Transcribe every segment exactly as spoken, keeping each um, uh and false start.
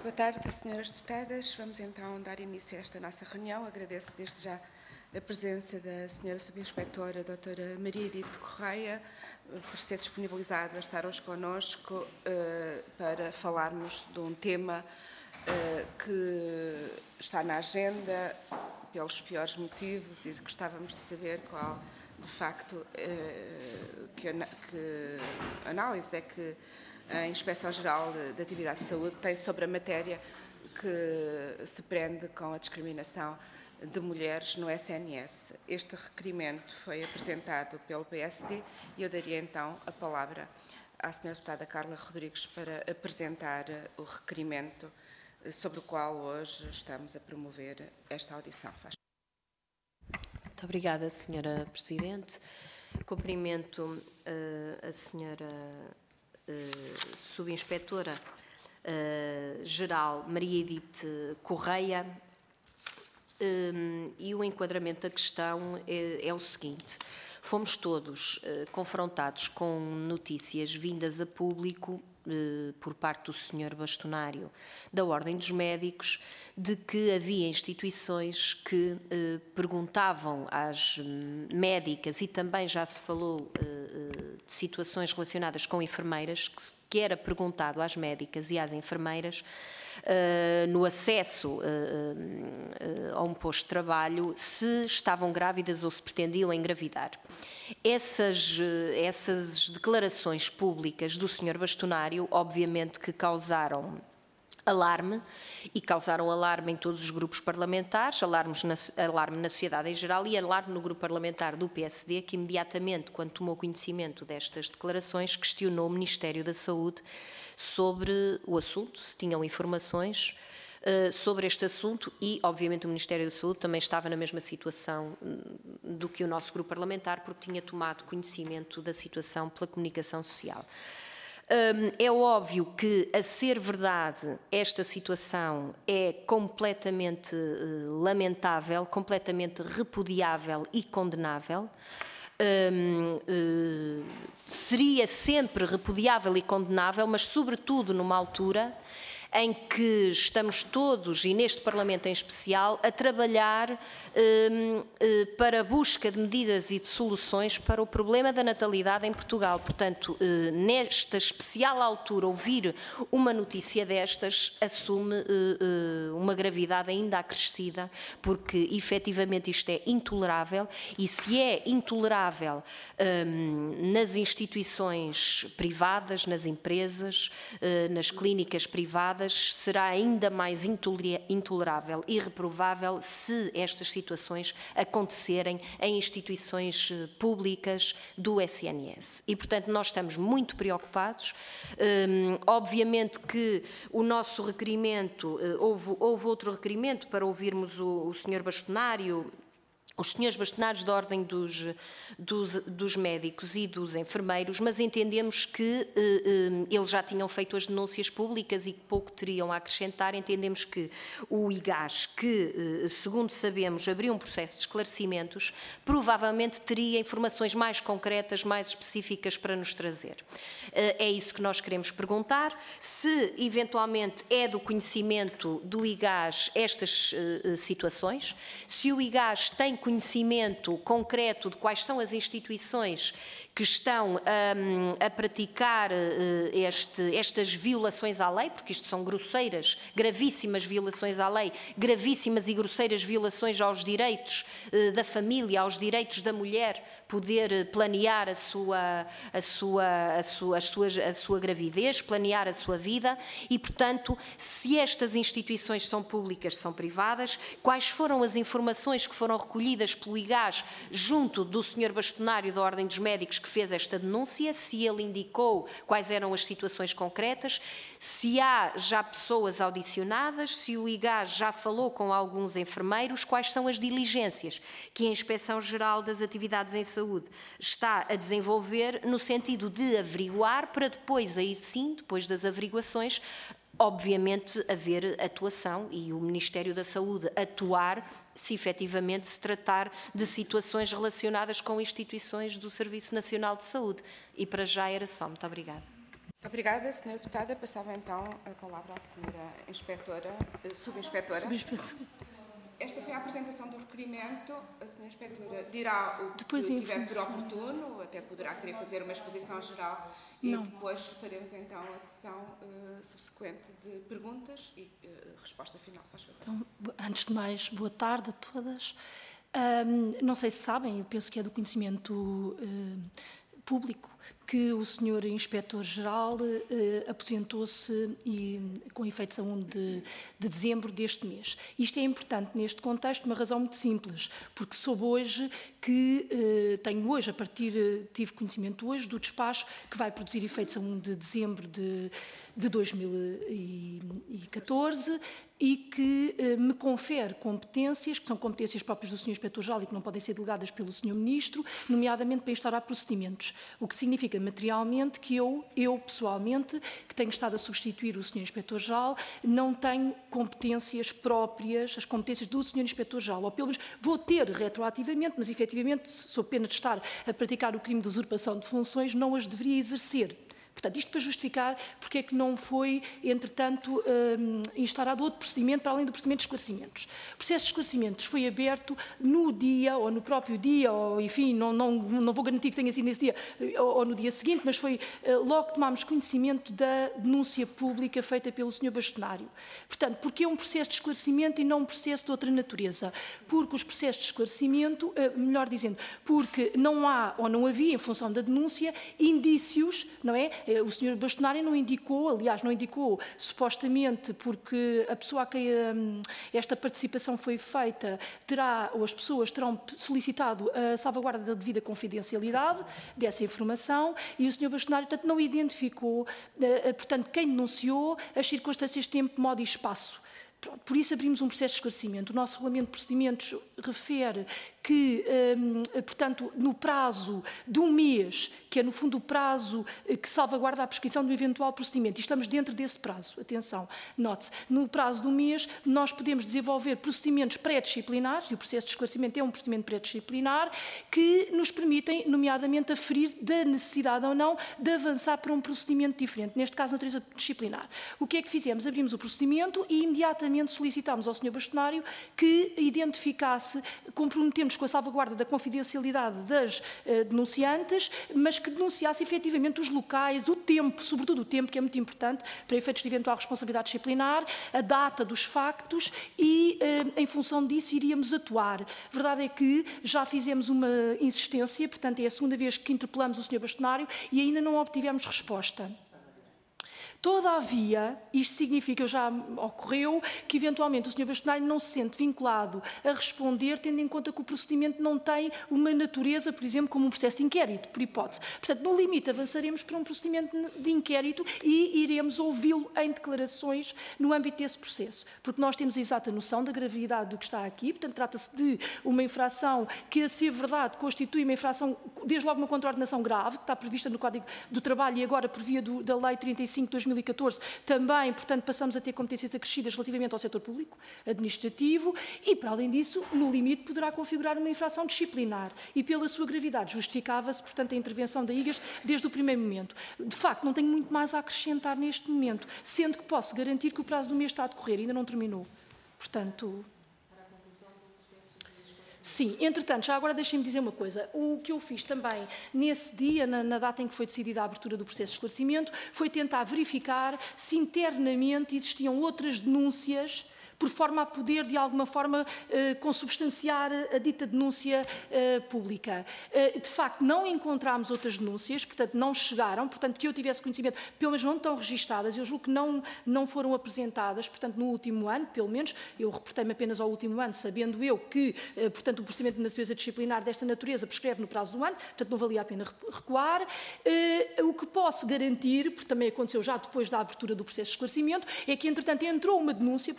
Boa tarde, senhoras deputadas. Vamos então dar início a esta nossa reunião. Agradeço desde já a presença da senhora subinspetora doutora Maria Edith Correia por se ter disponibilizado a estar hoje connosco uh, para falarmos de um tema uh, que está na agenda pelos piores motivos e gostávamos de saber qual, de facto, uh, que, que análise é que a Inspeção-Geral de Atividades de Saúde tem sobre a matéria que se prende com a discriminação de mulheres no S N S. Este requerimento foi apresentado pelo P S D e eu daria então a palavra à senhora deputada Carla Rodrigues para apresentar o requerimento sobre o qual hoje estamos a promover esta audição. Faz. Muito obrigada, senhora Presidente. Cumprimento uh, a senhora Uh, Subinspetora uh, Geral Maria Edith Correia um, e o enquadramento da questão é, é o seguinte: fomos todos uh, confrontados com notícias vindas a público uh, por parte do senhor bastonário da Ordem dos Médicos de que havia instituições que uh, perguntavam às médicas, e também já se falou uh, de situações relacionadas com enfermeiras, que, que era perguntado às médicas e às enfermeiras uh, no acesso uh, uh, a um posto de trabalho se estavam grávidas ou se pretendiam engravidar. Essas, essas declarações públicas do senhor bastonário, obviamente que causaram alarme, e causaram alarme em todos os grupos parlamentares, alarmes na, alarme na sociedade em geral e alarme no grupo parlamentar do P S D, que imediatamente, quando tomou conhecimento destas declarações, questionou o Ministério da Saúde sobre o assunto, se tinham informações uh, sobre este assunto, e, obviamente, o Ministério da Saúde também estava na mesma situação do que o nosso grupo parlamentar, porque tinha tomado conhecimento da situação pela comunicação social. É óbvio que, a ser verdade, esta situação é completamente lamentável, completamente repudiável e condenável. Um, uh, seria sempre repudiável e condenável, mas sobretudo numa altura em que estamos todos, e neste Parlamento em especial, a trabalhar um, uh, para a busca de medidas e de soluções para o problema da natalidade em Portugal. Portanto, uh, nesta especial altura, ouvir uma notícia destas assume uh, uh, uma gravidade ainda acrescida, porque efetivamente isto é intolerável, e se é intolerável um, nas instituições privadas, nas empresas, uh, nas clínicas privadas, será ainda mais intolerável e reprovável se estas situações acontecerem em instituições públicas do S N S. E, portanto, nós estamos muito preocupados. Um, obviamente que o nosso requerimento, uh, houve, houve outro requerimento para ouvirmos o, o senhor bastonário, os senhores bastonários da Ordem dos, dos, dos Médicos e dos Enfermeiros, mas entendemos que eh, eh, eles já tinham feito as denúncias públicas e que pouco teriam a acrescentar. Entendemos que o I G A S, que, eh, segundo sabemos, abriu um processo de esclarecimentos, provavelmente teria informações mais concretas, mais específicas para nos trazer. Eh, é isso que nós queremos perguntar. Se, eventualmente, é do conhecimento do I G A S estas eh, situações, se o I G A S tem conhecimento concreto de quais são as instituições que estão um, a praticar uh, este, estas violações à lei, porque isto são grosseiras, gravíssimas violações à lei, gravíssimas e grosseiras violações aos direitos uh, da família, aos direitos da mulher poder planear a sua, a sua, a sua, as suas, a sua gravidez, planear a sua vida e, portanto, se estas instituições são públicas, são privadas, quais foram as informações que foram recolhidas pelo I G A S junto do senhor bastonário da Ordem dos Médicos que fez esta denúncia, se ele indicou quais eram as situações concretas, se há já pessoas audicionadas, se o I G A S já falou com alguns enfermeiros, quais são as diligências que a Inspeção-Geral das Atividades em Saúde está a desenvolver no sentido de averiguar para depois, aí sim, depois das averiguações, obviamente haver atuação e o Ministério da Saúde atuar se efetivamente se tratar de situações relacionadas com instituições do Serviço Nacional de Saúde. E para já era só. Muito obrigada. Muito Obrigada, senhora Deputada. Passava então a palavra à senhora Inspetora, Subinspetora. Subinspetora. Esta foi a apresentação do requerimento. A senhora Inspetora dirá o que Depois tiver por oportuno, até poderá querer fazer uma exposição geral e Não. depois faremos então a sessão uh, subsequente de perguntas e uh, resposta final. Faz favor. Então, antes de mais, boa tarde a todas. Um, não sei se sabem, eu penso que é do conhecimento uh, público, que o senhor Inspetor-Geral eh, aposentou-se e, com efeitos a primeiro de, de dezembro deste mês. Isto é importante neste contexto, uma razão muito simples, porque soube hoje que, eh, tenho hoje, a partir, tive conhecimento hoje do despacho que vai produzir efeitos a primeiro de dezembro de, de dois mil e catorze, e que eh, me confere competências, que são competências próprias do senhor Inspetor-Geral e que não podem ser delegadas pelo senhor Ministro, nomeadamente para instaurar procedimentos, o que significa materialmente que eu, eu pessoalmente, que tenho estado a substituir o senhor Inspetor-Geral, não tenho competências próprias, as competências do senhor Inspetor-Geral, ou pelo menos vou ter retroativamente, mas efetivamente, sob pena de estar a praticar o crime de usurpação de funções, não as deveria exercer. Portanto, isto para justificar porque é que não foi, entretanto, um, instaurado outro procedimento para além do procedimento de esclarecimentos. O processo de esclarecimentos foi aberto no dia, ou no próprio dia, ou enfim, não, não, não vou garantir que tenha sido nesse dia, ou, ou no dia seguinte, mas foi uh, logo que tomámos conhecimento da denúncia pública feita pelo senhor Bastonário. Portanto, porque é um processo de esclarecimento e não um processo de outra natureza? Porque os processos de esclarecimento, uh, melhor dizendo, porque não há, ou não havia, em função da denúncia, indícios, não é? O senhor Bastonário não indicou, aliás, não indicou supostamente porque a pessoa a quem um, esta participação foi feita terá, ou as pessoas terão solicitado a salvaguarda da devida confidencialidade dessa informação e o senhor Bastonário, portanto, não identificou, uh, portanto, quem denunciou, as circunstâncias de tempo, modo e espaço. Por isso abrimos um processo de esclarecimento. O nosso regulamento de procedimentos refere que, hum, portanto, no prazo de um mês, que é no fundo o prazo que salvaguarda a prescrição do eventual procedimento, e estamos dentro desse prazo, atenção, note-se, no prazo de um mês nós podemos desenvolver procedimentos pré-disciplinares, e o processo de esclarecimento é um procedimento pré-disciplinar, que nos permitem, nomeadamente, aferir da necessidade ou não de avançar para um procedimento diferente, neste caso, natureza disciplinar. O que é que fizemos? Abrimos o procedimento e imediatamente solicitámos ao senhor Bastonário que identificasse, comprometemos com a salvaguarda da confidencialidade das uh, denunciantes, mas que denunciasse efetivamente os locais, o tempo, sobretudo o tempo, que é muito importante para efeitos de eventual responsabilidade disciplinar, a data dos factos e, uh, em função disso, iríamos atuar. A verdade é que já fizemos uma insistência, portanto, é a segunda vez que interpelamos o senhor Bastonário e ainda não obtivemos resposta. Todavia, isto significa, já ocorreu, que eventualmente o senhor Bastonário não se sente vinculado a responder, tendo em conta que o procedimento não tem uma natureza, por exemplo, como um processo de inquérito, por hipótese. Portanto, no limite, avançaremos para um procedimento de inquérito e iremos ouvi-lo em declarações no âmbito desse processo. Porque nós temos a exata noção da gravidade do que está aqui, portanto, trata-se de uma infração que, a ser verdade, constitui uma infração, desde logo uma contraordenação grave, que está prevista no Código do Trabalho e agora por via do, da Lei trinta e cinco de dois mil e catorze, também, portanto, passamos a ter competências acrescidas relativamente ao setor público administrativo e, para além disso, no limite, poderá configurar uma infração disciplinar e, pela sua gravidade, justificava-se, portanto, a intervenção da I G A S desde o primeiro momento. De facto, não tenho muito mais a acrescentar neste momento, sendo que posso garantir que o prazo do mês está a decorrer, ainda não terminou. Portanto... Sim, entretanto, já agora deixem-me dizer uma coisa. O que eu fiz também nesse dia, na, na data em que foi decidida a abertura do processo de esclarecimento, foi tentar verificar se internamente existiam outras denúncias por forma a poder, de alguma forma, eh, consubstanciar a dita denúncia eh, pública. Eh, de facto, não encontramos outras denúncias, portanto, não chegaram, portanto, que eu tivesse conhecimento, pelo menos não estão registadas, eu julgo que não, não foram apresentadas, portanto, no último ano, pelo menos, eu reportei-me apenas ao último ano, sabendo eu que, eh, portanto, o procedimento de natureza disciplinar desta natureza prescreve no prazo do ano, portanto, não valia a pena recuar. Eh, o que posso garantir, porque também aconteceu já depois da abertura do processo de esclarecimento, é que, entretanto, entrou uma denúncia, provavelmente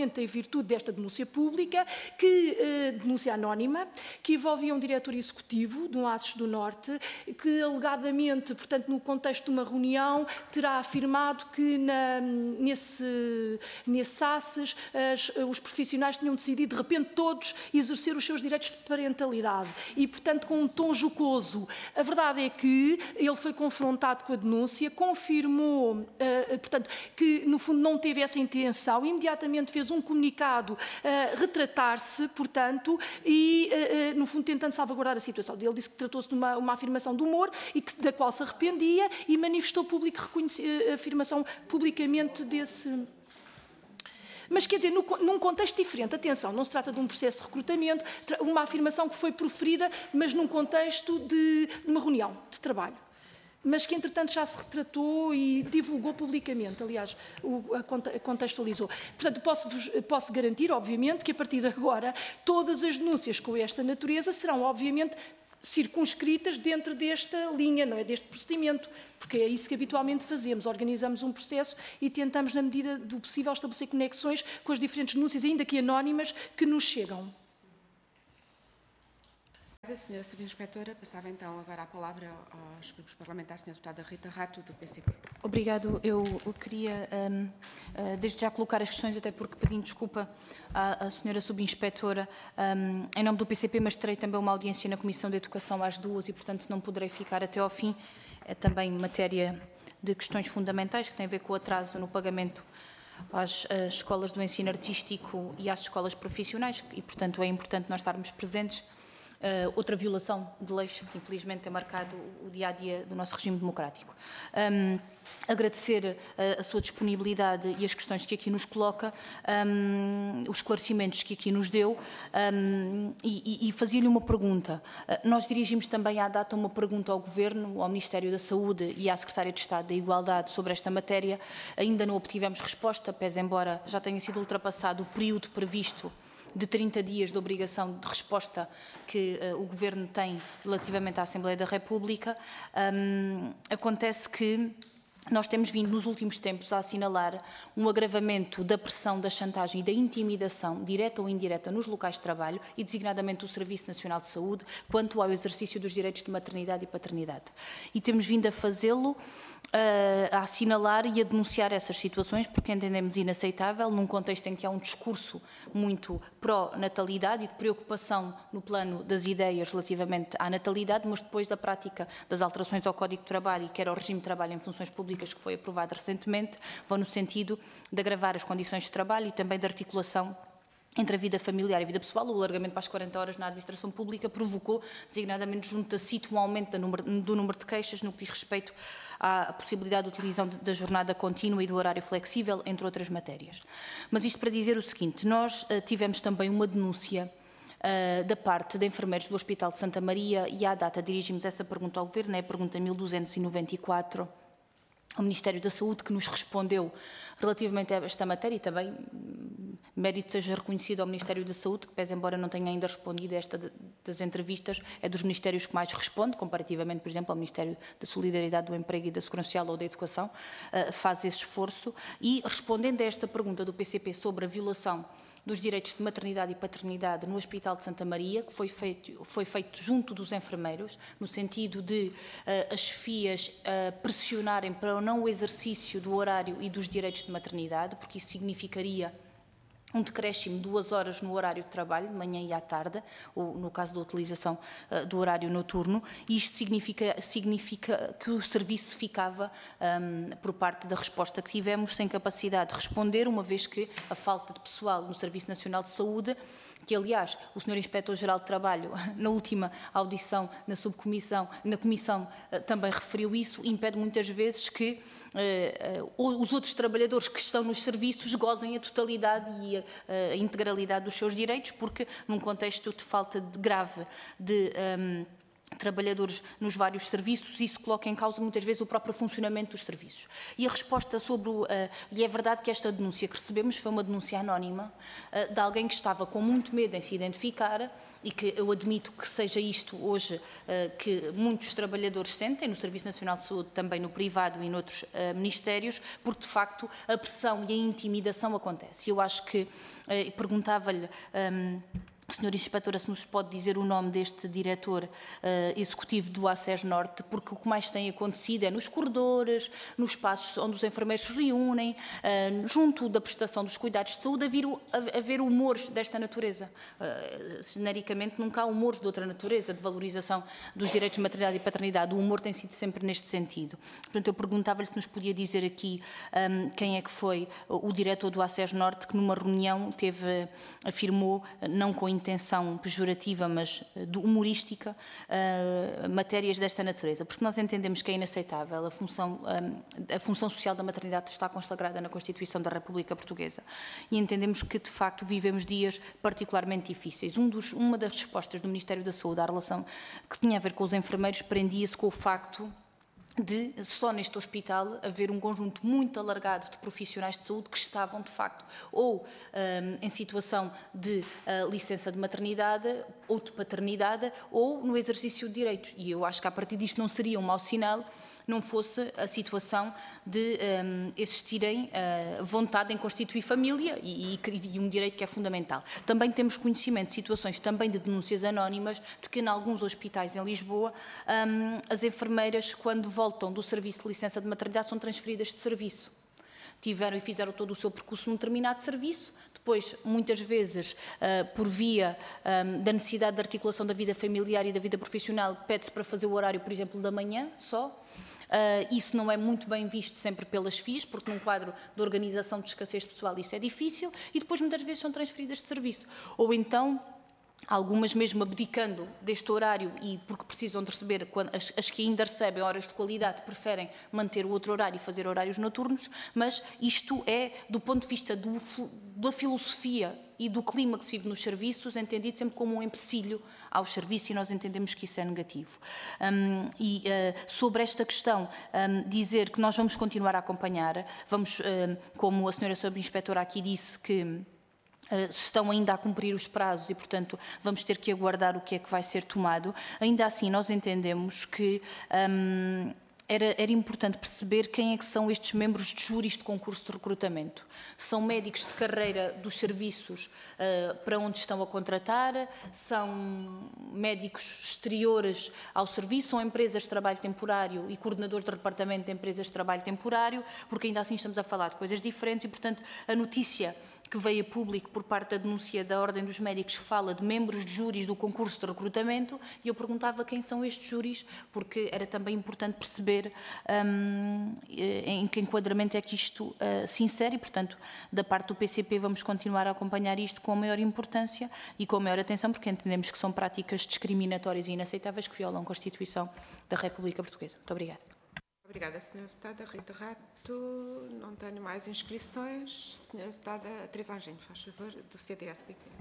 exatamente em virtude desta denúncia pública, que, eh, denúncia anónima, que envolvia um diretor executivo de um ASES do Norte, que alegadamente, portanto, no contexto de uma reunião, terá afirmado que na, nesse, nesse ASES as, os profissionais tinham decidido, de repente, todos exercer os seus direitos de parentalidade e, portanto, com um tom jocoso. A verdade é que ele foi confrontado com a denúncia, confirmou, uh, portanto, que, no fundo, não teve essa intenção, imediatamente fez um comunicado a uh, retratar-se, portanto, e, uh, uh, no fundo, tentando salvaguardar a situação. Ele disse que tratou-se de uma, uma afirmação de humor e que, da qual se arrependia e manifestou público, a afirmação publicamente desse... Mas, quer dizer, no, num contexto diferente, atenção, não se trata de um processo de recrutamento, uma afirmação que foi proferida, mas num contexto de uma reunião de trabalho. Mas que, entretanto, já se retratou e divulgou publicamente, aliás, o, a contextualizou. Portanto, posso, posso garantir, obviamente, que a partir de agora, todas as denúncias com esta natureza serão, obviamente, circunscritas dentro desta linha, não é? Deste procedimento, porque é isso que habitualmente fazemos. Organizamos um processo e tentamos, na medida do possível, estabelecer conexões com as diferentes denúncias, ainda que anónimas, que nos chegam. Senhora Subinspetora, passava então agora a palavra aos grupos parlamentares. Senhora Deputada Rita Rato, do P C P. Obrigado. Eu, eu queria, um, uh, desde já, colocar as questões, até porque pedindo desculpa à, à senhora Subinspetora, um, em nome do P C P, mas terei também uma audiência na Comissão de Educação às duas e, portanto, não poderei ficar até ao fim. É também matéria de questões fundamentais, que tem a ver com o atraso no pagamento às, às escolas do ensino artístico e às escolas profissionais, e, portanto, é importante nós estarmos presentes. Uh, outra violação de leis que infelizmente tem marcado o dia-a-dia do nosso regime democrático. Um, agradecer a, a sua disponibilidade e as questões que aqui nos coloca, um, os esclarecimentos que aqui nos deu, um, e, e fazia-lhe uma pergunta. Uh, nós dirigimos também à data uma pergunta ao Governo, ao Ministério da Saúde e à Secretária de Estado da Igualdade sobre esta matéria. Ainda não obtivemos resposta, pese embora já tenha sido ultrapassado o período previsto de trinta dias de obrigação de resposta que uh, o Governo tem relativamente à Assembleia da República. Um, acontece que nós temos vindo nos últimos tempos a assinalar um agravamento da pressão, da chantagem e da intimidação, direta ou indireta, nos locais de trabalho e designadamente do Serviço Nacional de Saúde, quanto ao exercício dos direitos de maternidade e paternidade. E temos vindo a fazê-lo, a assinalar e a denunciar essas situações, porque entendemos inaceitável, num contexto em que há um discurso muito pró-natalidade e de preocupação no plano das ideias relativamente à natalidade, mas depois da prática das alterações ao Código de Trabalho e quer ao regime de trabalho em funções públicas que foi aprovado recentemente, vão no sentido de agravar as condições de trabalho e também de articulação entre a vida familiar e a vida pessoal. O alargamento para as quarenta horas na administração pública provocou, designadamente junto a CIT, um aumento do número de queixas no que diz respeito à possibilidade de utilização da jornada contínua e do horário flexível, entre outras matérias. Mas isto para dizer o seguinte, nós uh, tivemos também uma denúncia uh, da parte de enfermeiros do Hospital de Santa Maria e à data dirigimos essa pergunta ao Governo, é a pergunta mil duzentos e noventa e quatro, ao Ministério da Saúde, que nos respondeu relativamente a esta matéria e também mérito seja reconhecido ao Ministério da Saúde, que pese embora não tenha ainda respondido a esta de, das entrevistas, é dos ministérios que mais responde, comparativamente, por exemplo, ao Ministério da Solidariedade, do Emprego e da Segurança Social ou da Educação, uh, faz esse esforço. E respondendo a esta pergunta do P C P sobre a violação dos direitos de maternidade e paternidade no Hospital de Santa Maria, que foi feito, foi feito junto dos enfermeiros, no sentido de uh, as chefias uh, pressionarem para o não exercício do horário e dos direitos de maternidade, porque isso significaria um decréscimo de duas horas no horário de trabalho, de manhã e à tarde, ou no caso da utilização uh, do horário noturno, e isto significa, significa que o serviço ficava, um, por parte da resposta que tivemos, sem capacidade de responder, uma vez que a falta de pessoal no Serviço Nacional de Saúde, que aliás o senhor Inspetor-Geral de Trabalho, na última audição na subcomissão, na comissão, uh, também referiu isso, impede muitas vezes que Uh, uh, os outros trabalhadores que estão nos serviços gozem a totalidade e a, a integralidade dos seus direitos, porque num contexto de falta de grave de um, trabalhadores nos vários serviços, isso coloca em causa muitas vezes o próprio funcionamento dos serviços. E a resposta sobre o... Uh, e é verdade que esta denúncia que recebemos foi uma denúncia anónima uh, de alguém que estava com muito medo em se identificar, e que eu admito que seja isto hoje uh, que muitos trabalhadores sentem, no Serviço Nacional de Saúde, também no privado e noutros uh, ministérios, porque de facto a pressão e a intimidação acontece. Eu acho que, uh, perguntava-lhe... Um, Senhora Inspetora, se nos pode dizer o nome deste diretor uh, executivo do ACES Norte, porque o que mais tem acontecido é nos corredores, nos espaços onde os enfermeiros se reúnem, uh, junto da prestação dos cuidados de saúde, haver, haver humores desta natureza. Uh, genericamente, nunca há humores de outra natureza, de valorização dos direitos de maternidade e paternidade. O humor tem sido sempre neste sentido. Portanto, eu perguntava-lhe se nos podia dizer aqui um, quem é que foi o diretor do ACES Norte, que numa reunião teve, afirmou, não com intenção pejorativa, mas humorística, uh, matérias desta natureza, porque nós entendemos que é inaceitável. A função, um, a função social da maternidade está consagrada na Constituição da República Portuguesa e entendemos que, de facto, vivemos dias particularmente difíceis. Um dos, uma das respostas do Ministério da Saúde à relação que tinha a ver com os enfermeiros prendia-se com o facto de, só neste hospital, haver um conjunto muito alargado de profissionais de saúde que estavam, de facto, ou um, em situação de uh, licença de maternidade ou de paternidade, ou no exercício de direitos. E eu acho que, a partir disto, não seria um mau sinal, não fosse a situação de um, existirem uh, vontade em constituir família e, e, e um direito que é fundamental. Também temos conhecimento de situações também de denúncias anónimas de que em alguns hospitais em Lisboa um, as enfermeiras, quando voltam do serviço de licença de maternidade, são transferidas de serviço. Tiveram e fizeram todo o seu percurso num determinado serviço, depois, muitas vezes, uh, por via um, da necessidade de articulação da vida familiar e da vida profissional, pede-se para fazer o horário, por exemplo, da manhã só. Uh, isso não é muito bem visto sempre pelas F I As, porque num quadro de organização de escassez pessoal isso é difícil, e depois muitas vezes são transferidas de serviço. Ou então, algumas mesmo abdicando deste horário e porque precisam de receber, as, as que ainda recebem horas de qualidade, preferem manter o outro horário e fazer horários noturnos, mas isto é, do ponto de vista do, da filosofia e do clima que se vive nos serviços, entendido sempre como um empecilho aos serviços, e nós entendemos que isso é negativo. Um, e uh, sobre esta questão, um, dizer que nós vamos continuar a acompanhar, vamos, um, como a senhora Subinspetora aqui disse, que Uh, estão ainda a cumprir os prazos e, portanto, vamos ter que aguardar o que é que vai ser tomado. Ainda assim, nós entendemos que um, era, era importante perceber quem é que são estes membros de júris de concurso de recrutamento. São médicos de carreira dos serviços uh, para onde estão a contratar, são médicos exteriores ao serviço, são empresas de trabalho temporário e coordenadores de departamento de empresas de trabalho temporário, porque ainda assim estamos a falar de coisas diferentes e, portanto, a notícia que veio a público por parte da denúncia da Ordem dos Médicos que fala de membros de júris do concurso de recrutamento, e eu perguntava quem são estes júris, porque era também importante perceber um, em que enquadramento é que isto uh, se insere, e, portanto, da parte do P C P vamos continuar a acompanhar isto com maior importância e com maior atenção, porque entendemos que são práticas discriminatórias e inaceitáveis que violam a Constituição da República Portuguesa. Muito obrigada. Obrigada, senhora Deputada Rita Rato. Não tenho mais inscrições. Senhora Deputada Teresa Anjinho, faz favor, do C D S P P.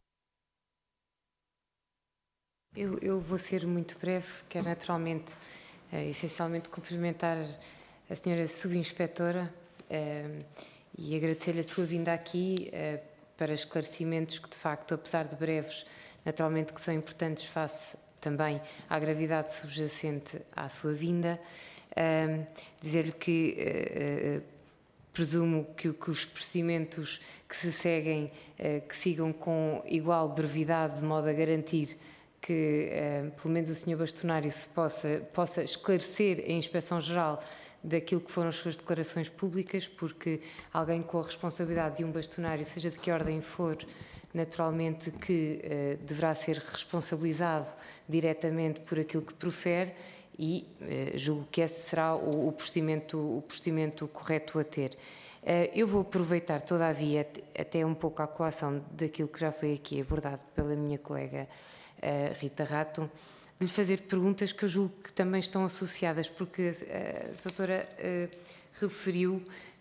Eu, eu vou ser muito breve, quero naturalmente, uh, essencialmente, cumprimentar a senhora Subinspetora uh, e agradecer-lhe a sua vinda aqui uh, para esclarecimentos que, de facto, apesar de breves, naturalmente que são importantes face também à gravidade subjacente à sua vinda. Uh, dizer-lhe que uh, uh, presumo que, que os procedimentos que se seguem, uh, que sigam com igual brevidade, de modo a garantir que, uh, pelo menos, o senhor Bastonário se possa, possa esclarecer a Inspeção-Geral daquilo que foram as suas declarações públicas, porque alguém com a responsabilidade de um bastonário, seja de que ordem for, naturalmente que uh, deverá ser responsabilizado diretamente por aquilo que profere, e uh, julgo que esse será o, o, procedimento, o procedimento correto a ter. Uh, eu vou aproveitar, todavia, até um pouco a colação daquilo que já foi aqui abordado pela minha colega uh, Rita Rato, de lhe fazer perguntas que eu julgo que também estão associadas, porque a, a doutora uh, referiu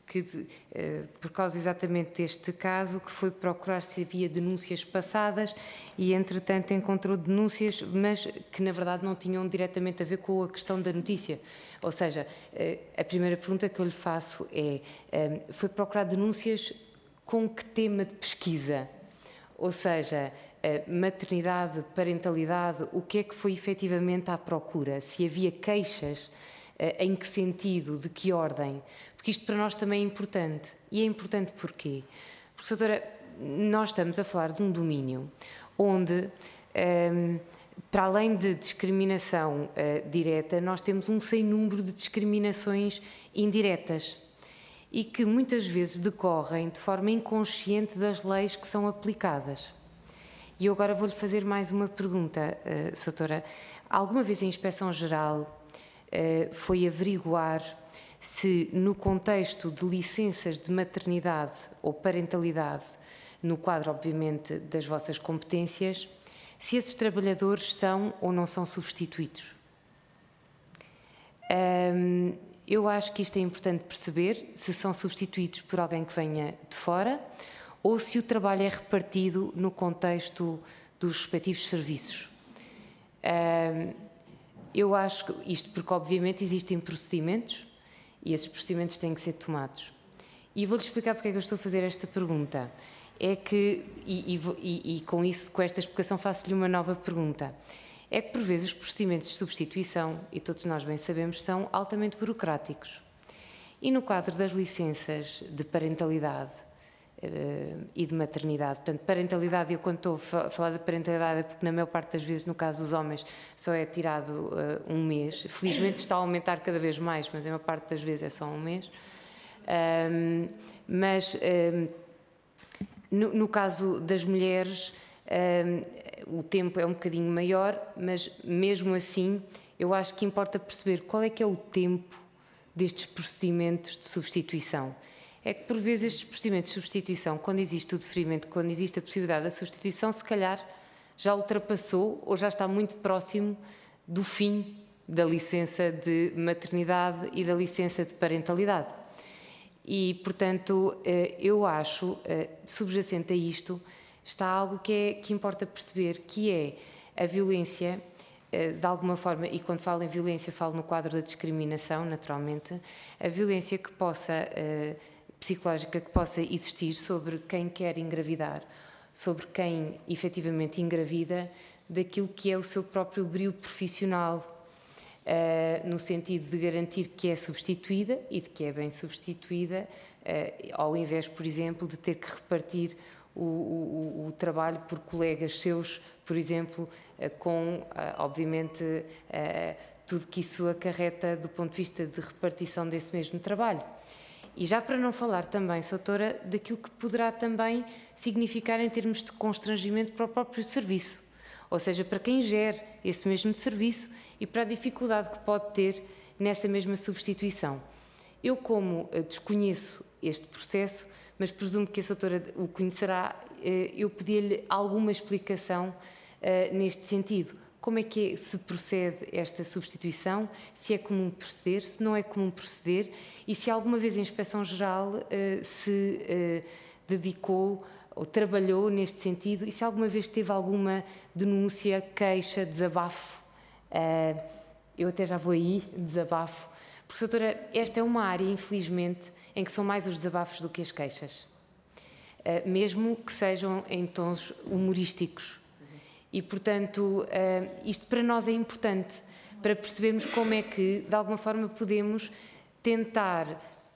que, por causa exatamente deste caso, que foi procurar se havia denúncias passadas e, entretanto, encontrou denúncias, mas que, na verdade, não tinham diretamente a ver com a questão da notícia. Ou seja, a primeira pergunta que eu lhe faço é, foi procurar denúncias com que tema de pesquisa? Ou seja, maternidade, parentalidade, o que é que foi efetivamente à procura? Se havia queixas, em que sentido, de que ordem? Porque isto para nós também é importante. E é importante porquê? Porque, doutora, nós estamos a falar de um domínio onde, um, para além de discriminação uh, direta, nós temos um sem número de discriminações indiretas e que muitas vezes decorrem de forma inconsciente das leis que são aplicadas. E eu agora vou-lhe fazer mais uma pergunta, uh, doutora. Alguma vez a Inspeção-Geral Uh, foi averiguar se, no contexto de licenças de maternidade ou parentalidade, no quadro, obviamente, das vossas competências, se esses trabalhadores são ou não são substituídos? Um, eu acho que isto é importante perceber, se são substituídos por alguém que venha de fora ou se o trabalho é repartido no contexto dos respectivos serviços. Um, Eu acho que isto porque, obviamente, existem procedimentos e esses procedimentos têm que ser tomados. E vou-lhe explicar porque é que eu estou a fazer esta pergunta. É que, e, e, e com isso, com esta explicação, faço-lhe uma nova pergunta. É que, por vezes, os procedimentos de substituição, e todos nós bem sabemos, são altamente burocráticos. E no quadro das licenças de parentalidade Uh, e de maternidade. Portanto, parentalidade, eu quando estou a falar de parentalidade é porque na maior parte das vezes, no caso dos homens, só é tirado uh, um mês. Felizmente está a aumentar cada vez mais, mas a maior parte das vezes é só um mês. Um, mas um, no, no caso das mulheres, um, o tempo é um bocadinho maior, mas mesmo assim eu acho que importa perceber qual é que é o tempo destes procedimentos de substituição. É que, por vezes, estes procedimentos de substituição, quando existe o deferimento, quando existe a possibilidade da substituição, se calhar já ultrapassou ou já está muito próximo do fim da licença de maternidade e da licença de parentalidade. E, portanto, eu acho, subjacente a isto, está algo que, é, que importa perceber, que é a violência, de alguma forma, e quando falo em violência, falo no quadro da discriminação, naturalmente, a violência que possa... psicológica que possa existir sobre quem quer engravidar, sobre quem efetivamente engravida, daquilo que é o seu próprio brio profissional, uh, no sentido de garantir que é substituída e de que é bem substituída, uh, ao invés, por exemplo, de ter que repartir o, o, o trabalho por colegas seus, por exemplo, uh, com, uh, obviamente, uh, tudo que isso acarreta do ponto de vista de repartição desse mesmo trabalho. E já para não falar também, doutora, daquilo que poderá também significar em termos de constrangimento para o próprio serviço, ou seja, para quem gere esse mesmo serviço e para a dificuldade que pode ter nessa mesma substituição. Eu, como desconheço este processo, mas presumo que a doutora o conhecerá, eu pedi-lhe alguma explicação neste sentido. Como é que se procede esta substituição, se é comum proceder, se não é comum proceder e se alguma vez a Inspeção-Geral uh, se uh, dedicou ou trabalhou neste sentido e se alguma vez teve alguma denúncia, queixa, desabafo. Uh, eu até já vou aí, desabafo. Porque, doutora, esta é uma área, infelizmente, em que são mais os desabafos do que as queixas. Uh, mesmo que sejam em tons humorísticos. E, portanto, isto para nós é importante, para percebermos como é que, de alguma forma, podemos tentar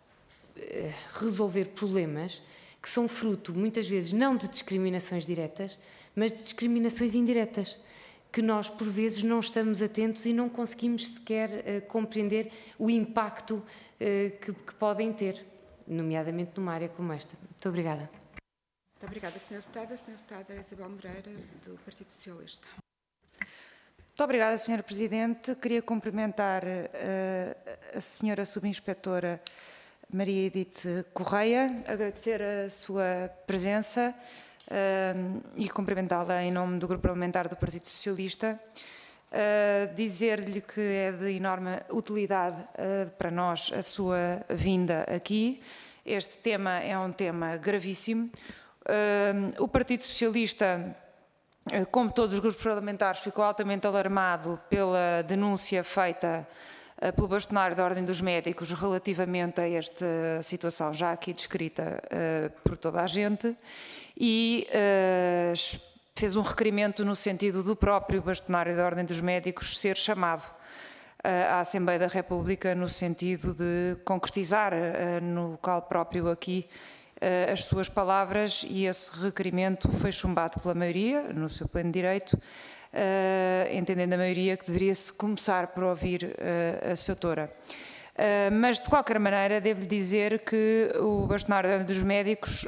resolver problemas que são fruto, muitas vezes, não de discriminações diretas, mas de discriminações indiretas, que nós, por vezes, não estamos atentos e não conseguimos sequer compreender o impacto que, que podem ter, nomeadamente numa área como esta. Muito obrigada. Muito obrigada, senhora Deputada. Senhora Deputada Isabel Moreira, do Partido Socialista. Muito obrigada, senhora Presidente. Queria cumprimentar uh, a senhora Subinspetora Maria Edith Correia, agradecer a sua presença uh, e cumprimentá-la em nome do Grupo Parlamentar do Partido Socialista. Uh, dizer-lhe que é de enorme utilidade uh, para nós a sua vinda aqui. Este tema é um tema gravíssimo. O Partido Socialista, como todos os grupos parlamentares, ficou altamente alarmado pela denúncia feita pelo bastonário da Ordem dos Médicos relativamente a esta situação já aqui descrita por toda a gente e fez um requerimento no sentido do próprio bastonário da Ordem dos Médicos ser chamado à Assembleia da República no sentido de concretizar no local próprio aqui as suas palavras, e esse requerimento foi chumbado pela maioria, no seu pleno direito, entendendo a maioria que deveria-se começar por ouvir a sua autora. Mas, de qualquer maneira, devo-lhe dizer que o bastonário da Ordem dos Médicos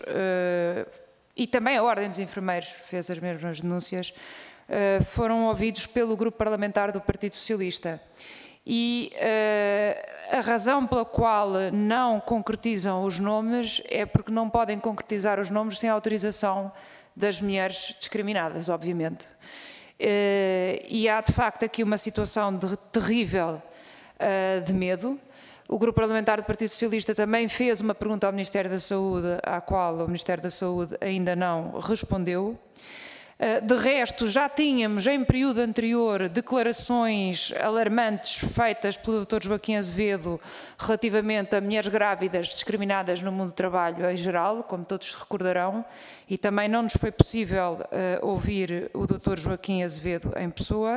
e também a Ordem dos Enfermeiros fez as mesmas denúncias, foram ouvidos pelo grupo parlamentar do Partido Socialista. E uh, a razão pela qual não concretizam os nomes é porque não podem concretizar os nomes sem autorização das mulheres discriminadas, obviamente. Uh, e há, de facto, aqui uma situação de, terrível uh, de medo. O grupo parlamentar do Partido Socialista também fez uma pergunta ao Ministério da Saúde, à qual o Ministério da Saúde ainda não respondeu. De resto, já tínhamos em período anterior declarações alarmantes feitas pelo doutor Joaquim Azevedo relativamente a mulheres grávidas discriminadas no mundo do trabalho em geral, como todos se recordarão, e também não nos foi possível uh, ouvir o doutor Joaquim Azevedo em pessoa.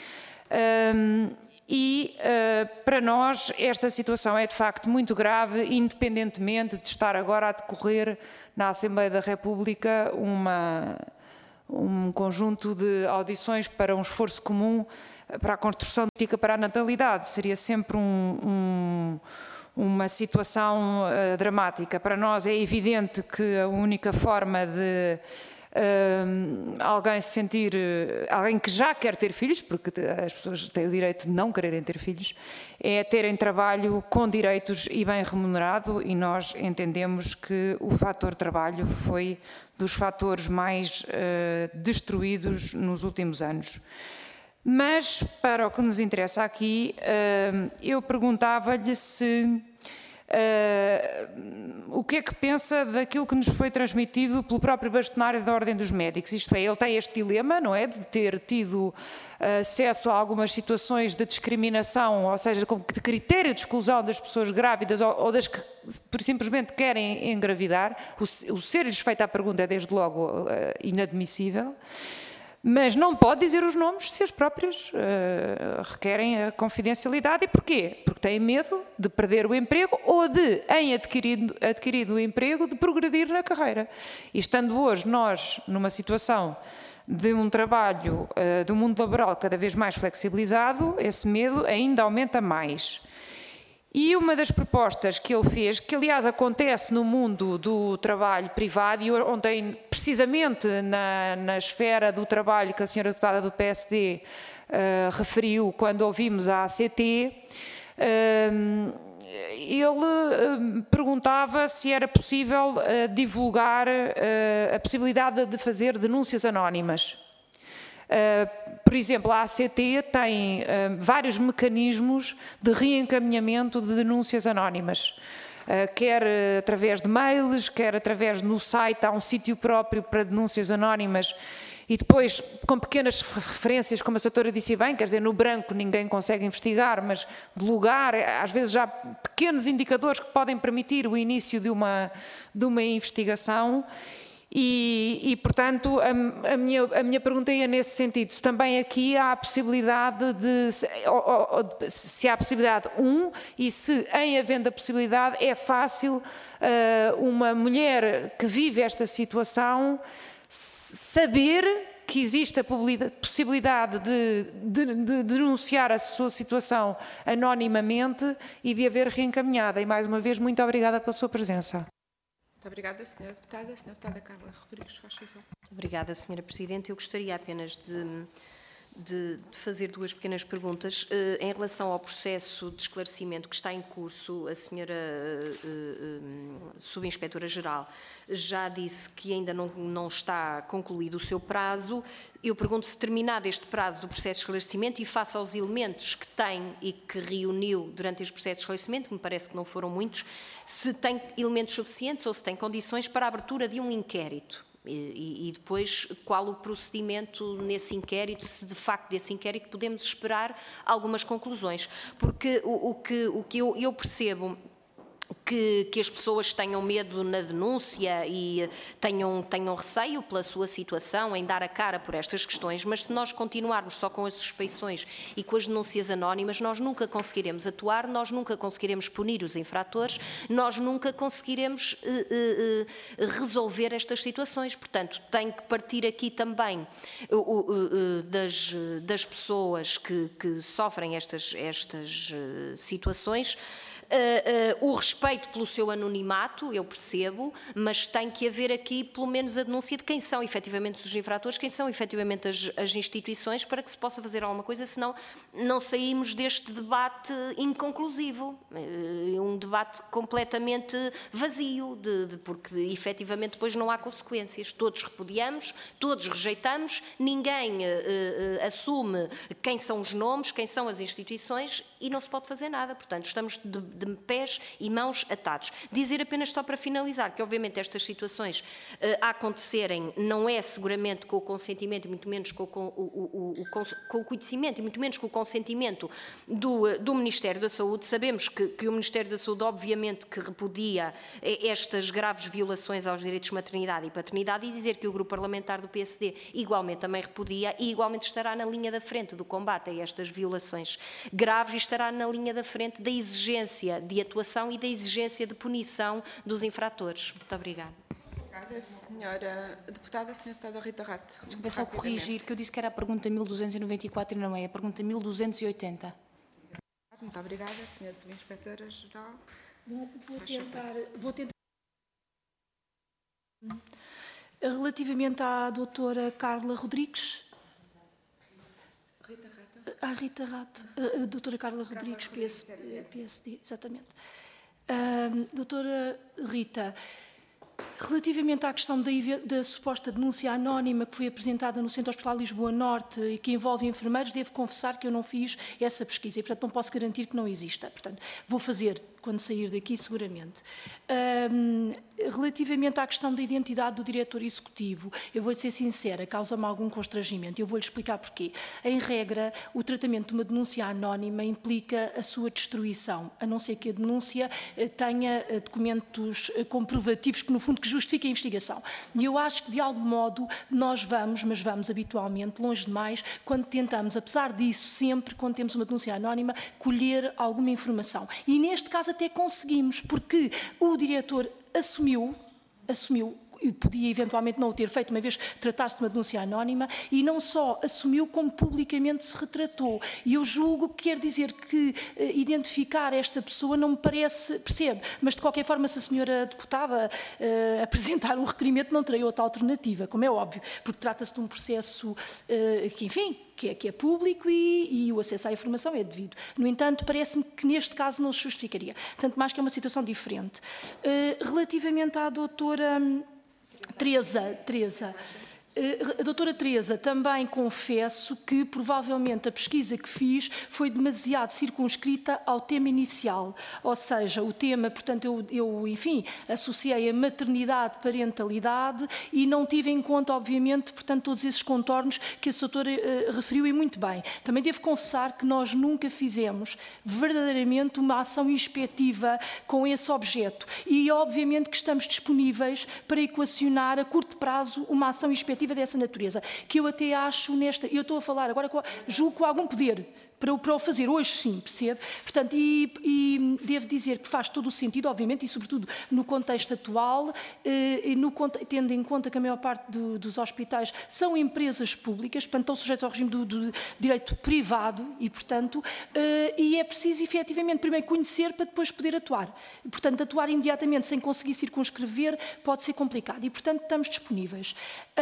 Um, e uh, para nós esta situação é de facto muito grave, independentemente de estar agora a decorrer na Assembleia da República uma... um conjunto de audições para um esforço comum para a construção de política para a natalidade. Seria sempre um, um, uma situação uh, dramática. Para nós é evidente que a única forma de uh, alguém se sentir, uh, alguém que já quer ter filhos, porque as pessoas têm o direito de não quererem ter filhos, é terem trabalho com direitos e bem remunerado, e nós entendemos que o fator trabalho foi dos fatores mais uh, destruídos nos últimos anos. Mas, para o que nos interessa aqui, uh, eu perguntava-lhe se uh, o que é que pensa daquilo que nos foi transmitido pelo próprio bastonário da Ordem dos Médicos. Isto é, ele tem este dilema, não é, de ter tido acesso a algumas situações de discriminação, ou seja, de critério de exclusão das pessoas grávidas ou, ou das que simplesmente querem engravidar. O, o ser-lhes feita a pergunta é desde logo uh, inadmissível, mas não pode dizer os nomes se as próprias uh, requerem a confidencialidade. E porquê? Porque têm medo de perder o emprego ou de, em adquirido, adquirido o emprego, de progredir na carreira. E estando hoje nós numa situação de um trabalho uh, do mundo laboral cada vez mais flexibilizado, esse medo ainda aumenta mais. E uma das propostas que ele fez, que aliás acontece no mundo do trabalho privado, e ontem, precisamente na, na esfera do trabalho que a senhora deputada do P S D uh, referiu, quando ouvimos a A C T, uh, ele uh, perguntava se era possível uh, divulgar uh, a possibilidade de fazer denúncias anónimas. Uh, por exemplo, a A C T tem uh, vários mecanismos de reencaminhamento de denúncias anónimas, uh, quer uh, através de mails, quer através no site, há um sítio próprio para denúncias anónimas, e depois com pequenas referências, como a senhora disse bem, quer dizer, no branco ninguém consegue investigar, mas de lugar, às vezes já pequenos indicadores que podem permitir o início de uma, de uma investigação. E, e portanto, a, a, minha, a minha pergunta é nesse sentido, se também aqui há a possibilidade de, se, ou, ou, se há a possibilidade, um, e se em havendo a possibilidade é fácil uh, uma mulher que vive esta situação saber que existe a possibilidade de, de, de denunciar a sua situação anonimamente e de haver reencaminhada. E mais uma vez, muito obrigada pela sua presença. Muito obrigada, senhora Deputada. Senhora Deputada Carla Rodrigues, faz favor. Muito obrigada, senhora Presidente. Eu gostaria apenas de, de, de fazer duas pequenas perguntas. Uh, em relação ao processo de esclarecimento que está em curso, a senhora uh, uh, Subinspetora-Geral já disse que ainda não, não está concluído o seu prazo. Eu pergunto se, terminado este prazo do processo de esclarecimento e face aos elementos que tem e que reuniu durante este processo de esclarecimento, que me parece que não foram muitos, se tem elementos suficientes ou se tem condições para a abertura de um inquérito. E, e depois, qual o procedimento nesse inquérito, se de facto desse inquérito podemos esperar algumas conclusões. Porque o, o que, o que eu, eu percebo... Que, que as pessoas tenham medo na denúncia e tenham, tenham receio pela sua situação em dar a cara por estas questões, mas se nós continuarmos só com as suspeições e com as denúncias anónimas, nós nunca conseguiremos atuar, nós nunca conseguiremos punir os infratores, nós nunca conseguiremos uh, uh, uh, resolver estas situações. Portanto, tem que partir aqui também uh, uh, uh, das, das pessoas que, que sofrem estas, estas uh, situações. Uh, uh, o respeito pelo seu anonimato, eu percebo, mas tem que haver aqui pelo menos a denúncia de quem são efetivamente os infratores, quem são efetivamente as, as instituições, para que se possa fazer alguma coisa, senão não saímos deste debate inconclusivo, uh, um debate completamente vazio, de, de, porque efetivamente depois não há consequências. Todos repudiamos, todos rejeitamos, ninguém uh, uh, assume quem são os nomes, quem são as instituições e não se pode fazer nada. Portanto, estamos de de pés e mãos atados. Dizer apenas só para finalizar que obviamente estas situações uh, a acontecerem não é seguramente com o consentimento e muito menos com o, com, o, o, o, com o conhecimento e muito menos com o consentimento do, do Ministério da Saúde. Sabemos que, que o Ministério da Saúde obviamente que repudia estas graves violações aos direitos de maternidade e paternidade, e dizer que o grupo parlamentar do P S D igualmente também repudia e igualmente estará na linha da frente do combate a estas violações graves e estará na linha da frente da exigência de atuação e da exigência de punição dos infratores. Muito obrigada. Obrigada, senhora deputada. Senhora deputada Rita Rato. Desculpe só corrigir, que eu disse que era a pergunta mil duzentos e noventa e quatro e não é, a pergunta mil duzentos e oitenta. Muito obrigada, senhora Subinspetora-Geral. Vou, vou tentar... Vou tentar... Relativamente à doutora Carla Rodrigues... Rita Rato. A Rita Rato, a, a doutora Carla Rodrigues, P S, P S D, exatamente. Uh, doutora Rita, relativamente à questão da, da suposta denúncia anónima que foi apresentada no Centro Hospitalar Lisboa Norte e que envolve enfermeiros, devo confessar que eu não fiz essa pesquisa e, portanto, não posso garantir que não exista. Portanto, vou fazer quando sair daqui, seguramente. Um, relativamente à questão da identidade do diretor executivo, eu vou ser sincera, causa-me algum constrangimento. Eu vou-lhe explicar porquê. Em regra, o tratamento de uma denúncia anónima implica a sua destruição, a não ser que a denúncia tenha documentos comprovativos que, no fundo, que justifiquem a investigação. E eu acho que, de algum modo, nós vamos, mas vamos habitualmente, longe demais, quando tentamos, apesar disso, sempre, quando temos uma denúncia anónima, colher alguma informação. E, neste caso, até conseguimos, porque o diretor assumiu, assumiu, e podia eventualmente não o ter feito, uma vez tratasse de uma denúncia anónima, e não só assumiu, como publicamente se retratou. E eu julgo que quer dizer que uh, identificar esta pessoa não me parece, percebe, mas de qualquer forma, se a senhora deputada uh, apresentar um requerimento, não terei outra alternativa, como é óbvio, porque trata-se de um processo uh, que, enfim, que é, que é público e, e o acesso à informação é devido. No entanto, parece-me que neste caso não se justificaria. Tanto mais que é uma situação diferente. Uh, relativamente à doutora Teresa, Teresa, a doutora Teresa, também confesso que provavelmente a pesquisa que fiz foi demasiado circunscrita ao tema inicial, ou seja, o tema, portanto, eu, eu enfim, associei a maternidade, parentalidade e não tive em conta, obviamente, portanto, todos esses contornos que a doutora uh, referiu e muito bem. Também devo confessar que nós nunca fizemos verdadeiramente uma ação inspectiva com esse objeto e, obviamente, que estamos disponíveis para equacionar a curto prazo uma ação inspectiva dessa natureza, que eu até acho nesta, eu estou a falar agora, com, julgo com algum poder, para, para o fazer hoje, sim, percebe? Portanto, e, e devo dizer que faz todo o sentido, obviamente, e sobretudo no contexto atual, eh, e no, tendo em conta que a maior parte do, dos hospitais são empresas públicas, portanto, estão sujeitos ao regime do, do direito privado e, portanto, eh, e é preciso, efetivamente, primeiro conhecer para depois poder atuar. Portanto, atuar imediatamente sem conseguir circunscrever pode ser complicado e, portanto, estamos disponíveis.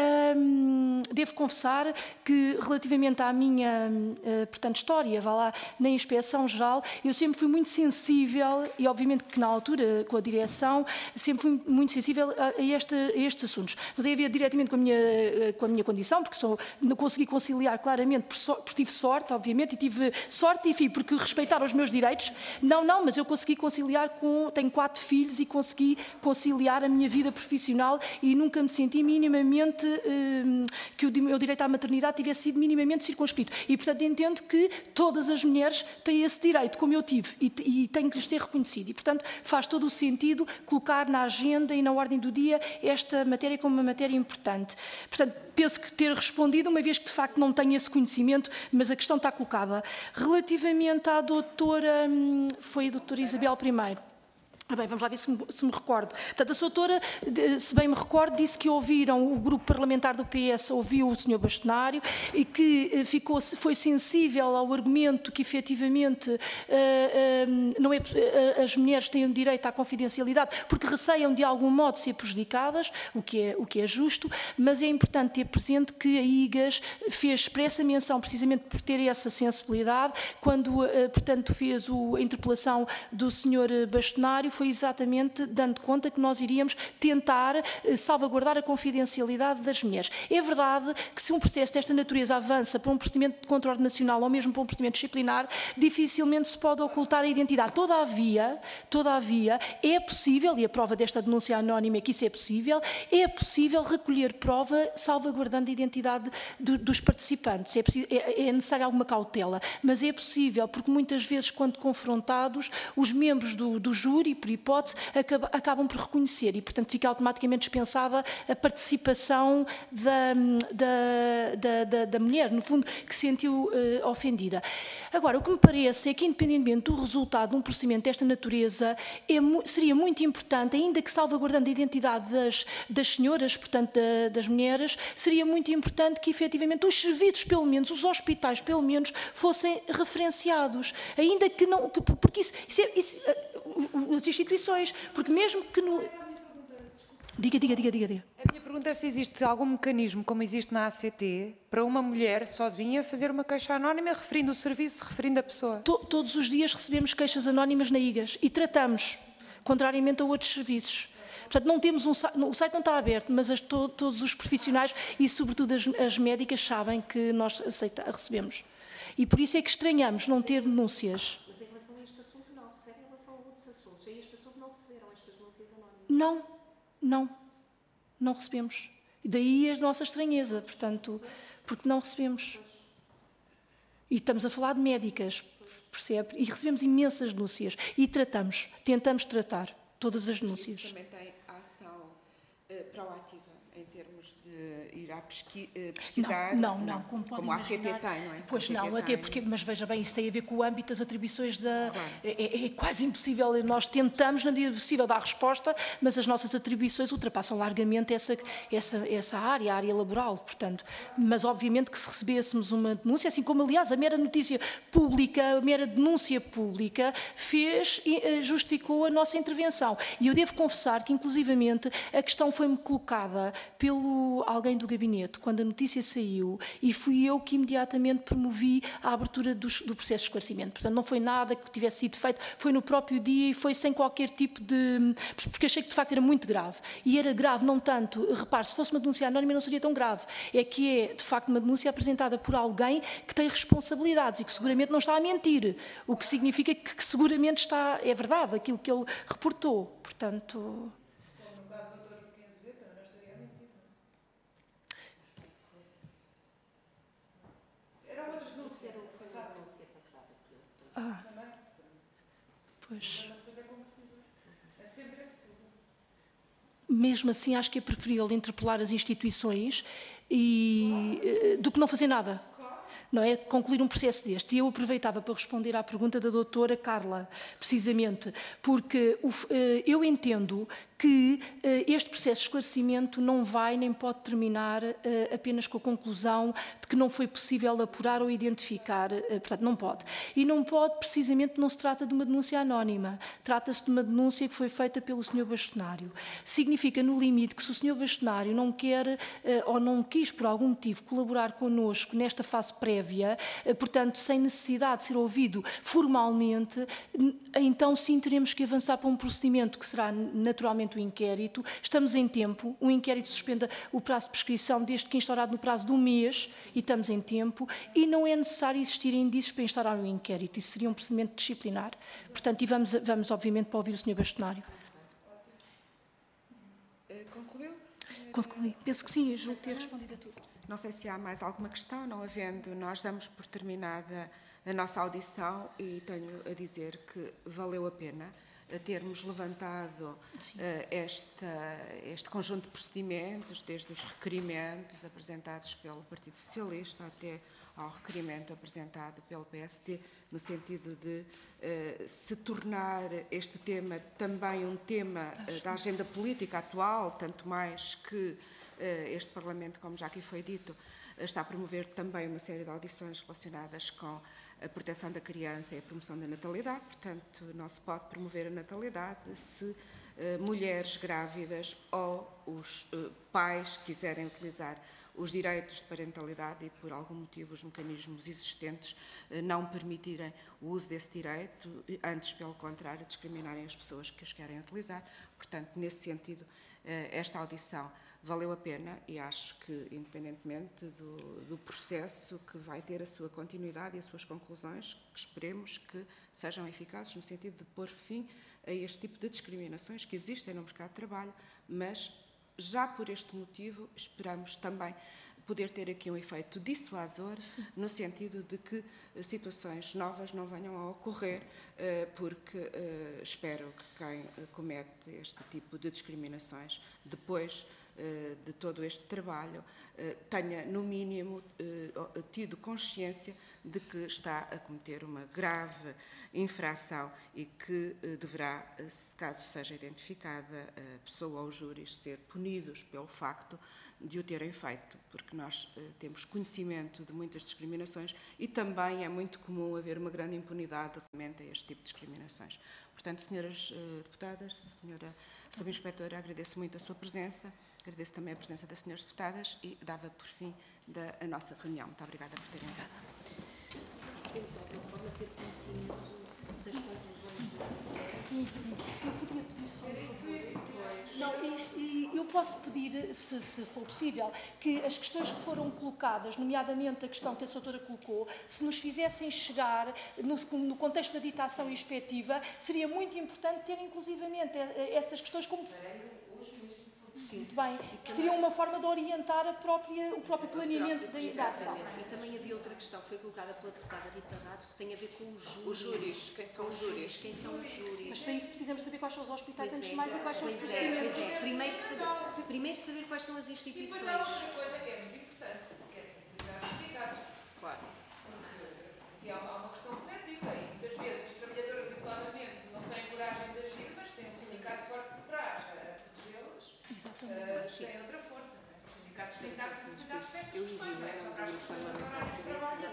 Hum, devo confessar que, relativamente à minha, uh, portanto, história, vá lá, na Inspeção-Geral, eu sempre fui muito sensível, e obviamente que na altura, com a direção, sempre fui muito sensível a, a, este, a estes assuntos. Não tem a ver diretamente com a minha, com a minha condição, porque sou, não consegui conciliar claramente, por so, porque tive sorte, obviamente, e tive sorte, enfim, porque respeitaram os meus direitos. Não, não, mas eu consegui conciliar com... Tenho quatro filhos e consegui conciliar a minha vida profissional e nunca me senti minimamente eh, que o meu direito à maternidade tivesse sido minimamente circunscrito. E, portanto, entendo que todas as mulheres têm esse direito, como eu tive, e, e tenho que lhes ter reconhecido. E, portanto, faz todo o sentido colocar na agenda e na ordem do dia esta matéria como uma matéria importante. Portanto, penso que ter respondido, uma vez que, de facto, não tenho esse conhecimento, mas a questão está colocada. Relativamente à doutora, foi a doutora Isabel primeiro. Ah, bem, vamos lá ver se me, se me recordo. Portanto, a sua doutora, se bem me recordo, disse que ouviram, o grupo parlamentar do P S ouviu o senhor Bastonário e que ficou, foi sensível ao argumento que, efetivamente, uh, uh, não é, uh, as mulheres têm direito à confidencialidade porque receiam, de algum modo, ser prejudicadas, o que é, o que é justo, mas é importante ter presente que a I G A S fez expressa menção, precisamente por ter essa sensibilidade, quando, uh, portanto, fez o, a interpelação do senhor Bastonário, foi exatamente dando conta que nós iríamos tentar eh, salvaguardar a confidencialidade das mulheres. É verdade que se um processo desta natureza avança para um procedimento de controle nacional ou mesmo para um procedimento disciplinar, dificilmente se pode ocultar a identidade. Todavia, todavia, é possível, e a prova desta denúncia anónima é que isso é possível, é possível recolher prova salvaguardando a identidade do, dos participantes. É, preciso, é, é necessária alguma cautela, mas é possível, porque muitas vezes, quando confrontados, os membros do, do júri, por hipótese, acabam por reconhecer e, portanto, fica automaticamente dispensada a participação da, da, da, da, da mulher, no fundo, que se sentiu uh, ofendida. Agora, o que me parece é que, independentemente do resultado de um procedimento desta natureza, é, seria muito importante, ainda que salvaguardando a identidade das, das senhoras, portanto, da, das mulheres, seria muito importante que, efetivamente, os serviços, pelo menos, os hospitais, pelo menos, fossem referenciados, ainda que não... Que, porque isso... isso, é, isso as instituições, porque mesmo que no... Diga, diga, diga, diga, diga. A minha pergunta é se existe algum mecanismo, como existe na A C T, para uma mulher sozinha fazer uma queixa anónima referindo o serviço, referindo a pessoa. To, todos os dias recebemos queixas anónimas na I G A S e tratamos, contrariamente a outros serviços. Portanto, não temos um, o site não está aberto, mas as, to, todos os profissionais e, sobretudo, as, as médicas sabem que nós aceita, recebemos. E por isso é que estranhamos não ter denúncias. Não, não, não recebemos. E daí a nossa estranheza, portanto, porque não recebemos. E estamos a falar de médicas, percebe? E recebemos imensas denúncias e tratamos, tentamos tratar todas as denúncias. Isso também tem ação uh, proativa em termos de ir a pesqui, uh, pesquisar? Não, não, não, como pode como a A C T imaginar, tem, não é? Pois não, tem. até porque, mas veja bem, isso tem a ver com o âmbito das atribuições da... Claro. É, é quase impossível, nós tentamos, na medida do possível, dar resposta, mas as nossas atribuições ultrapassam largamente essa, essa, essa área, a área laboral, portanto. Mas, obviamente, que se recebêssemos uma denúncia, assim como, aliás, a mera notícia pública, a mera denúncia pública, fez e justificou a nossa intervenção. E eu devo confessar que, inclusivamente, a questão foi-me colocada pelo alguém do gabinete, quando a notícia saiu, e fui eu que imediatamente promovi a abertura do, do processo de esclarecimento. Portanto, não foi nada que tivesse sido feito, foi no próprio dia e foi sem qualquer tipo de... porque achei que, de facto, era muito grave. E era grave, não tanto, repare, se fosse uma denúncia anónima não seria tão grave. É que é, de facto, uma denúncia apresentada por alguém que tem responsabilidades e que seguramente não está a mentir, o que significa que, que seguramente está... é verdade aquilo que ele reportou. Portanto... Ah, pois. Mesmo assim, acho que é preferível interpelar as instituições e, do que não fazer nada. não é? Concluir um processo deste. E eu aproveitava para responder à pergunta da doutora Carla, precisamente, porque o, eu entendo que uh, este processo de esclarecimento não vai nem pode terminar uh, apenas com a conclusão de que não foi possível apurar ou identificar, uh, portanto, não pode. E não pode, precisamente, não se trata de uma denúncia anónima, trata-se de uma denúncia que foi feita pelo senhor Bastonário. Significa, no limite, que se o senhor Bastonário não quer uh, ou não quis, por algum motivo, colaborar connosco nesta fase prévia, uh, portanto, sem necessidade de ser ouvido formalmente, então sim teremos que avançar para um procedimento que será naturalmente o inquérito. Estamos em tempo, o inquérito suspenda o prazo de prescrição desde que instaurado no prazo de um mês, e estamos em tempo, e não é necessário existir indícios para instaurar um inquérito, isso seria um procedimento disciplinar. Portanto, e vamos, vamos obviamente, para ouvir o senhor Bastonário. Concluiu? Concluí. Penso que sim, julgo ter respondido a tudo. Não sei se há mais alguma questão, não havendo, nós damos por terminada a nossa audição e tenho a dizer que valeu a pena termos levantado uh, esta, este conjunto de procedimentos, desde os requerimentos apresentados pelo Partido Socialista até ao requerimento apresentado pelo P S D, no sentido de uh, se tornar este tema também um tema uh, da agenda política atual, tanto mais que uh, este Parlamento, como já aqui foi dito, está a promover também uma série de audições relacionadas com a proteção da criança e a promoção da natalidade. Portanto, não se pode promover a natalidade se uh, mulheres grávidas ou os uh, pais quiserem utilizar os direitos de parentalidade e, por algum motivo, os mecanismos existentes uh, não permitirem o uso desse direito, antes, pelo contrário, discriminarem as pessoas que os querem utilizar. Portanto, nesse sentido, uh, esta audição valeu a pena e acho que, independentemente do, do processo que vai ter a sua continuidade e as suas conclusões, que esperemos que sejam eficazes no sentido de pôr fim a este tipo de discriminações que existem no mercado de trabalho, mas já por este motivo esperamos também poder ter aqui um efeito dissuasor, sim, no sentido de que situações novas não venham a ocorrer, porque espero que quem comete este tipo de discriminações depois de todo este trabalho, tenha, no mínimo, tido consciência de que está a cometer uma grave infração e que deverá, caso seja identificada a pessoa ou os júris, ser punidos pelo facto de o terem feito, porque nós temos conhecimento de muitas discriminações e também é muito comum haver uma grande impunidade relativamente a este tipo de discriminações. Portanto, senhoras deputadas, senhora Subinspetora, agradeço muito a sua presença. Agradeço também a presença das senhoras deputadas e dava por fim da a nossa reunião. Muito obrigada por terem vindo. Sim, eu podia pedir só um favor. Não, e, e eu posso pedir, se, se for possível, que as questões que foram colocadas, nomeadamente a questão que a doutora colocou, se nos fizessem chegar no, no contexto da dita ação inspectiva, seria muito importante ter inclusivamente essas questões como... Muito bem, que seria uma forma de orientar a própria, o próprio planeamento da ação. E também havia outra questão que foi colocada pela deputada Rita Rato, que tem a ver com os júris. Os júris, quem são os júris? Quem são os júris? Mas para isso precisamos saber quais são os hospitais, Pois antes de é, mais, e quais são os pois é, procedimentos. pois é. Primeiro saber, primeiro saber quais são as E instituições. depois há outra coisa que é muito importante, que é sensibilizar os sindicatos. Claro. Porque há uma questão coletiva e muitas vezes as trabalhadoras isoladamente não têm coragem de agir, mas têm um sindicato forte por trás a protegê-las. Exatamente. Uh, tem outra força, não é? Os sindicatos têm que estar sensibilizados para estas questões, não é só para as questões dos horários de trabalho.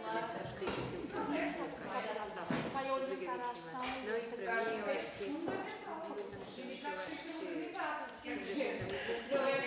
Vai orientar a ação. Não, e para mim eu acho que Os sindicatos têm que ser mobilizados.